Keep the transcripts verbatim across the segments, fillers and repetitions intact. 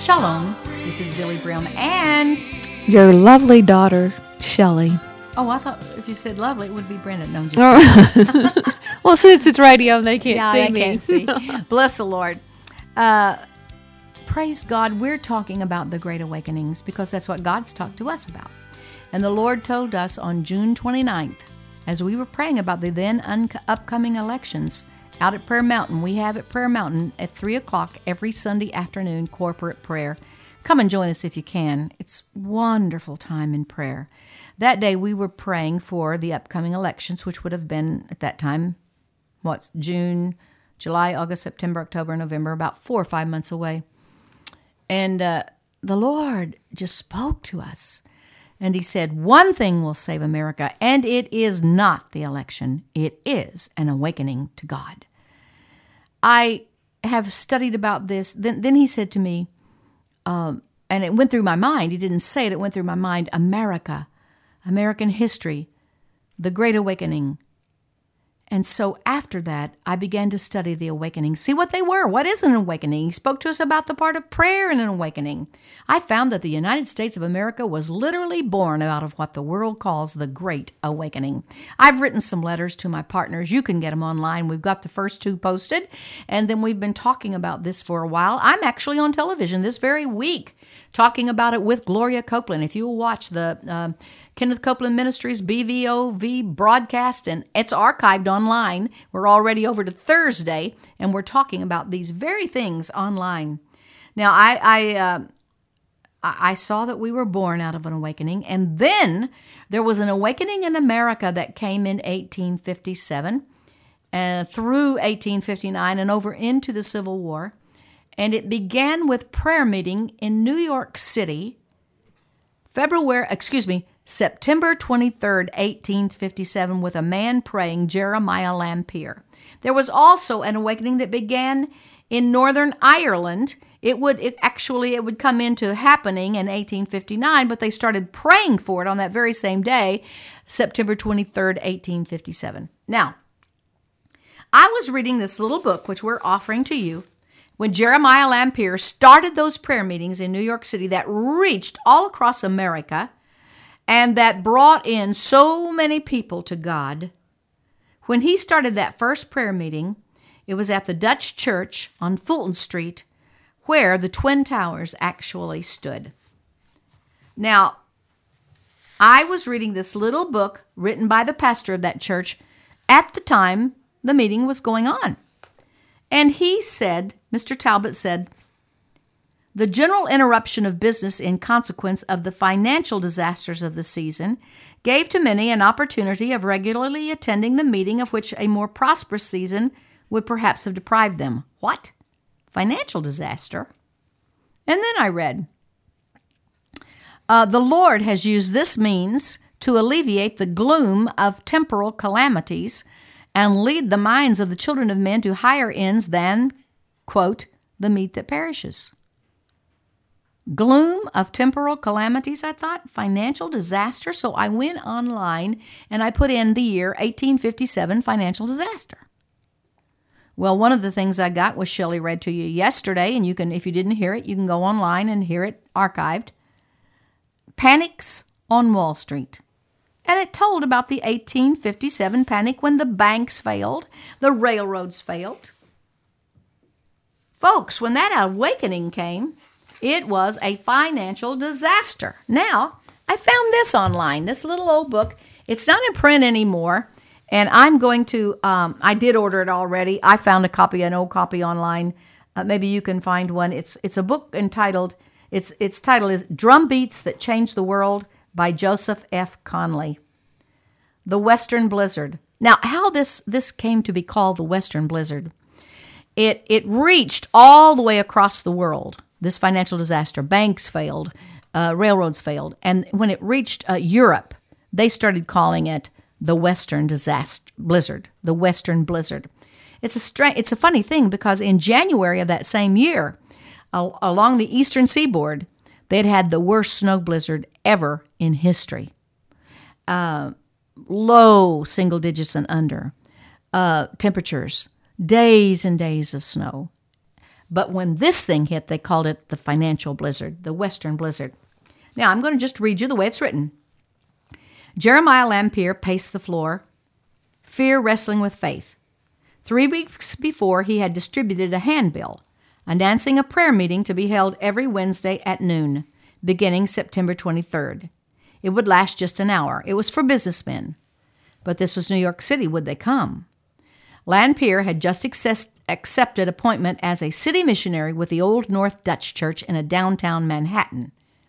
Shalom. This is Billy Brim and your lovely daughter, Shelley. Oh, I thought if you said lovely, it would be Brenda. No, I'm just oh. Well, since it's radio, they can't yeah, see I me. Can't see. Bless the Lord. Uh, praise God. We're talking about the Great Awakenings because that's what God's talked to us about. And the Lord told us on June twenty-ninth, as we were praying about the then un- upcoming elections out at Prayer Mountain. We have at Prayer Mountain at three o'clock every Sunday afternoon, corporate prayer. Come and join us if you can. It's a wonderful time in prayer. That day we were praying for the upcoming elections, which would have been at that time, what's June, July, August, September, October, November, about four or five months away. And uh, the Lord just spoke to us. And he said, one thing will save America, and it is not the election. It is an awakening to God. I have studied about this. Then, then he said to me, um, and it went through my mind. He didn't say it. It went through my mind, America. American history, the Great Awakening. And so after that, I began to study the awakening, see what they were. What is an awakening? He spoke to us about the part of prayer in an awakening. I found that the United States of America was literally born out of what the world calls the Great Awakening. I've written some letters to my partners. You can get them online. We've got the first two posted, and then we've been talking about this for a while. I'm actually on television this very week talking about it with Gloria Copeland. If you'll watch the uh, Kenneth Copeland Ministries B V O V broadcast, and it's archived online. We're already over to Thursday, and we're talking about these very things online. Now, I I, uh, I saw that we were born out of an awakening, and then there was an awakening in America that came in eighteen fifty-seven, and through eighteen fifty-nine and over into the Civil War, and it began with prayer meeting in New York City, February, excuse me, September twenty-third, eighteen fifty-seven, with a man praying, Jeremiah Lampier. There was also an awakening that began in Northern Ireland. It would it actually it would come into happening in eighteen fifty-nine, but they started praying for it on that very same day, September twenty-third, eighteen fifty-seven. Now, I was reading this little book, which we're offering to you, when Jeremiah Lampier started those prayer meetings in New York City that reached all across America, and that brought in so many people to God. When he started that first prayer meeting, it was at the Dutch Church on Fulton Street, where the Twin Towers actually stood. Now, I was reading this little book written by the pastor of that church at the time the meeting was going on. And he said, Mister Talbot said, the general interruption of business in consequence of the financial disasters of the season gave to many an opportunity of regularly attending the meeting of which a more prosperous season would perhaps have deprived them. What? Financial disaster? And then I read, uh, the Lord has used this means to alleviate the gloom of temporal calamities and lead the minds of the children of men to higher ends than, quote, the meat that perishes. Gloom of temporal calamities, I thought, financial disaster. So I went online and I put in the year eighteen fifty-seven financial disaster. Well, one of the things I got was Shelley read to you yesterday, and you can, if you didn't hear it, you can go online and hear it archived. Panics on Wall Street. And it told about the eighteen fifty-seven panic when the banks failed, the railroads failed. Folks, when that awakening came, it was a financial disaster. Now, I found this online, this little old book. It's not in print anymore, and I'm going to, um, I did order it already. I found a copy, an old copy online. Uh, maybe you can find one. It's it's a book entitled, its its title is Drum Beats That Changed the World by Joseph F. Conley. The Western Blizzard. Now, how this, this came to be called the Western Blizzard, it it reached all the way across the world. This financial disaster, banks failed, uh, railroads failed. And when it reached uh, Europe, they started calling it the Western disaster blizzard, the Western Blizzard. It's a stra- it's a funny thing because in January of that same year, al- along the eastern seaboard, they'd had the worst snow blizzard ever in history. Uh, low single digits and under uh, temperatures, days and days of snow. But when this thing hit, they called it the financial blizzard, the Western blizzard. Now, I'm going to just read you the way it's written. Jeremiah Lanphier paced the floor, fear wrestling with faith. Three weeks before, he had distributed a handbill announcing a prayer meeting to be held every Wednesday at noon, beginning September twenty-third. It would last just an hour. It was for businessmen. But this was New York City. Would they come? Lanphier had just access- accepted appointment as a city missionary with the Old North Dutch Church in a downtown Manhattan.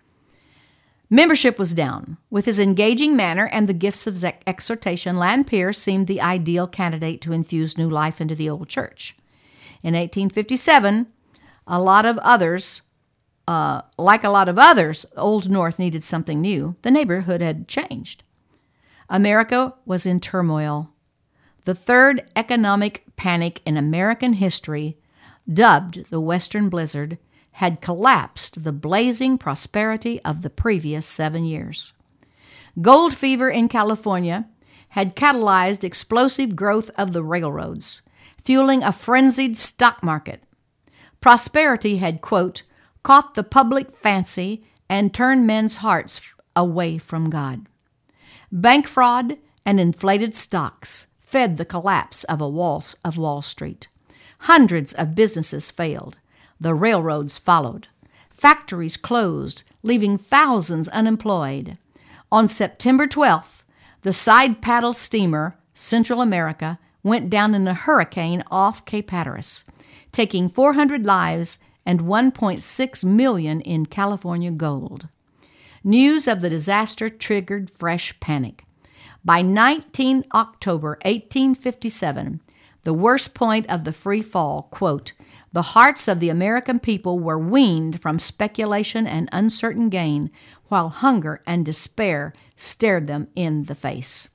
Membership was down. With his engaging manner and the gifts of exhortation, Lanphier seemed the ideal candidate to infuse new life into the old church. In eighteen fifty-seven, a lot of others, uh, like a lot of others, Old North needed something new. The neighborhood had changed. America was in turmoil. The third economic panic in American history, dubbed the Western Blizzard, had collapsed the blazing prosperity of the previous seven years. Gold fever in California had catalyzed explosive growth of the railroads, fueling a frenzied stock market. Prosperity had, quote, caught the public fancy and turned men's hearts away from God. Bank fraud and inflated stocks fed the collapse of a wall of Wall Street. Hundreds of businesses failed. The railroads followed. Factories closed, leaving thousands unemployed. On September twelfth, the side paddle steamer Central America went down in a hurricane off Cape Hatteras, taking four hundred lives and one point six million dollars in California gold. News of the disaster triggered fresh panic. By nineteenth of October, eighteen fifty-seven, the worst point of the free fall, quote, the hearts of the American people were weaned from speculation and uncertain gain, while hunger and despair stared them in the face.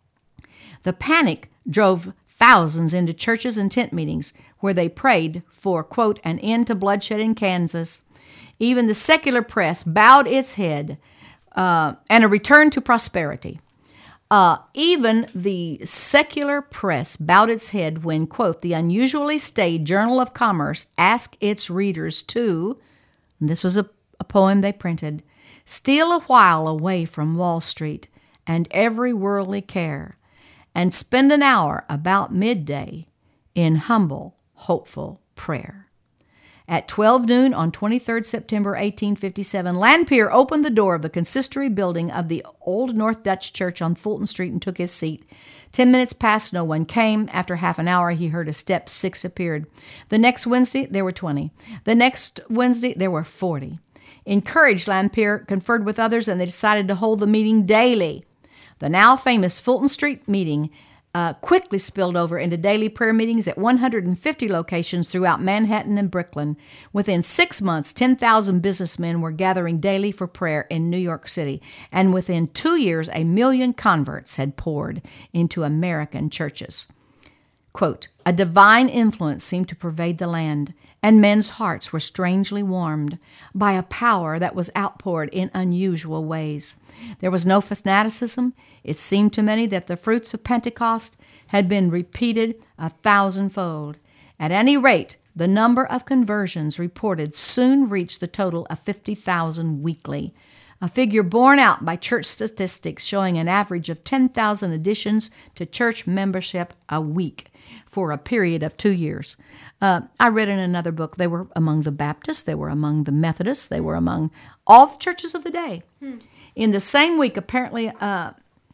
The panic drove thousands into churches and tent meetings where they prayed for, quote, an end to bloodshed in Kansas. Even the secular press bowed its head uh, and a return to prosperity. Uh, even the secular press bowed its head when, quote, the unusually staid Journal of Commerce asked its readers to, and this was a, a poem they printed, steal a while away from Wall Street and every worldly care, and spend an hour about midday in humble, hopeful prayer. At twelve noon on twenty-third of September, eighteen fifty-seven, Lanphier opened the door of the consistory building of the Old North Dutch Church on Fulton Street and took his seat. Ten minutes passed, no one came. After half an hour, he heard a step. Six appeared. The next Wednesday, there were twenty. The next Wednesday, there were forty. Encouraged, Lanphier conferred with others, and they decided to hold the meeting daily. The now famous Fulton Street meeting Uh, quickly spilled over into daily prayer meetings at one hundred fifty locations throughout Manhattan and Brooklyn. Within six months, ten thousand businessmen were gathering daily for prayer in New York City, and within two years, a million converts had poured into American churches. Quote, a divine influence seemed to pervade the land, and men's hearts were strangely warmed by a power that was outpoured in unusual ways. There was no fanaticism. It seemed to many that the fruits of Pentecost had been repeated a thousandfold. At any rate, the number of conversions reported soon reached the total of fifty thousand weekly, a figure borne out by church statistics showing an average of ten thousand additions to church membership a week for a period of two years. Uh, I read in another book they were among the Baptists, they were among the Methodists, they were among all the churches of the day. Hmm. In the same week, apparently, uh,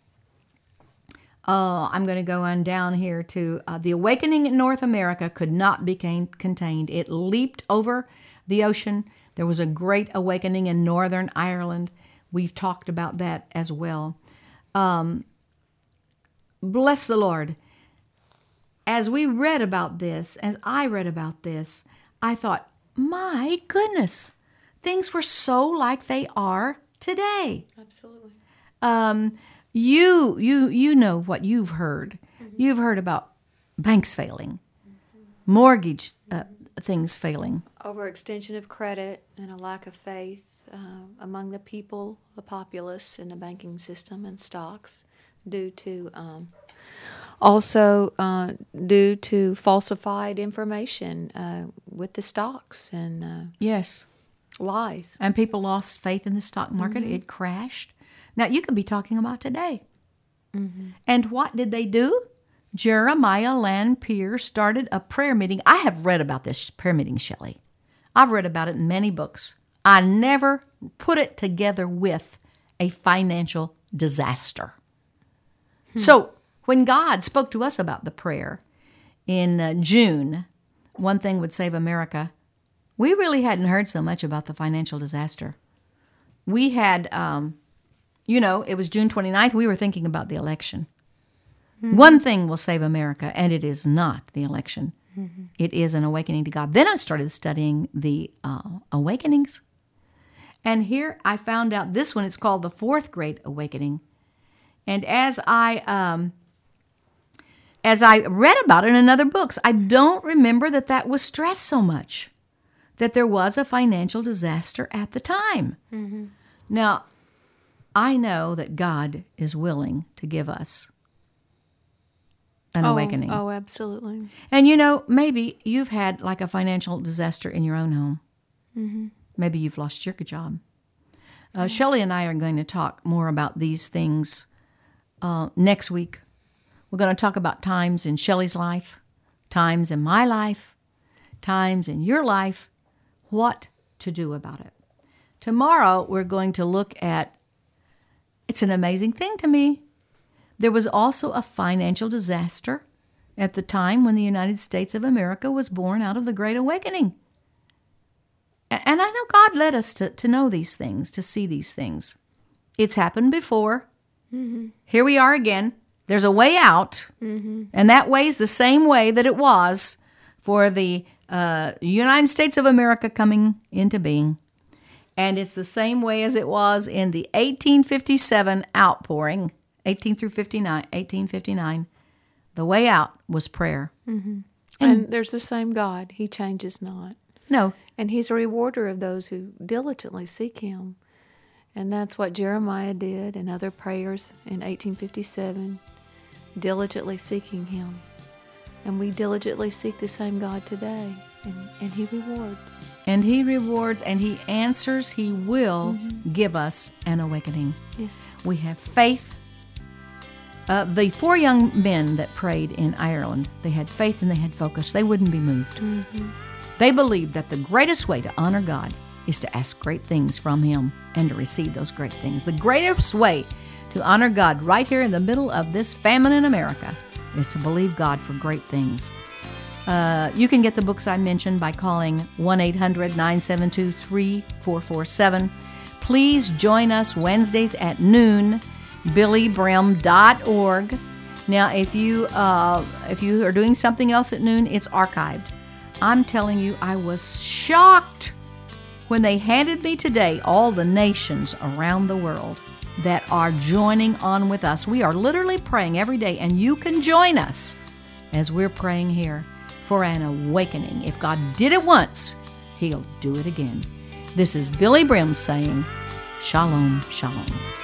uh, I'm going to go on down here to uh, the awakening in North America could not be contained. It leaped over the ocean. There was a great awakening in Northern Ireland. We've talked about that as well. Um, bless the Lord. As we read about this, as I read about this, I thought, my goodness, things were so like they are today. Absolutely. Um, you you you know what you've heard. Mm-hmm. You've heard about banks failing, mm-hmm. mortgage uh, things failing, overextension of credit, and a lack of faith uh, among the people, the populace in the banking system and stocks, due to um, Also, uh, due to falsified information uh, with the stocks and uh, Yes. lies. And people lost faith in the stock market. Mm-hmm. It crashed. Now, you could be talking about today. Mm-hmm. And what did they do? Jeremiah Lanphier started a prayer meeting. I have read about this prayer meeting, Shelley. I've read about it in many books. I never put it together with a financial disaster. Hmm. So when God spoke to us about the prayer in uh, June, One Thing Would Save America, we really hadn't heard so much about the financial disaster. We had, um, you know, it was June twenty-ninth. We were thinking about the election. Mm-hmm. One thing will save America, and it is not the election. Mm-hmm. It is an awakening to God. Then I started studying the uh, awakenings. And here I found out this one, it's called the Fourth Great Awakening. And as I um, as I read about it in other books, I don't remember that that was stressed so much, that there was a financial disaster at the time. Mm-hmm. Now, I know that God is willing to give us an oh, awakening. Oh, absolutely. And you know, maybe you've had like a financial disaster in your own home. Mm-hmm. Maybe you've lost your job. Uh, Shelley and I are going to talk more about these things uh, next week. We're going to talk about times in Shelley's life, times in my life, times in your life, what to do about it. Tomorrow, we're going to look at, it's an amazing thing to me. There was also a financial disaster at the time when the United States of America was born out of the Great Awakening. And I know God led us to, to know these things, to see these things. It's happened before. Mm-hmm. Here we are again. There's a way out, mm-hmm. and that way is the same way that it was for the uh, United States of America coming into being. And it's the same way as it was in the eighteen fifty-seven outpouring, eighteen through fifty-nine, eighteen fifty-nine. The way out was prayer. Mm-hmm. And, and there's the same God. He changes not. No. And he's a rewarder of those who diligently seek him. And that's what Jeremiah did and other prayers in eighteen fifty-seven, diligently seeking him. And we diligently seek the same God today, and, and he rewards. And he rewards and he answers. He will mm-hmm. give us an awakening. Yes. We have faith. Uh, the four young men that prayed in Ireland, they had faith and they had focus. They wouldn't be moved. Mm-hmm. They believed that the greatest way to honor God is to ask great things from him and to receive those great things. The greatest way to honor God right here in the middle of this famine in America is to believe God for great things. Uh, you can get the books I mentioned by calling one eight hundred nine seven two three four four seven. Please join us Wednesdays at noon, billy brim dot org. Now, if you uh, if you are doing something else at noon, it's archived. I'm telling you, I was shocked when they handed me today all the nations around the world that are joining on with us. We are literally praying every day, and you can join us as we're praying here for an awakening. If God did it once, he'll do it again. This is Billy Brim saying, Shalom, Shalom.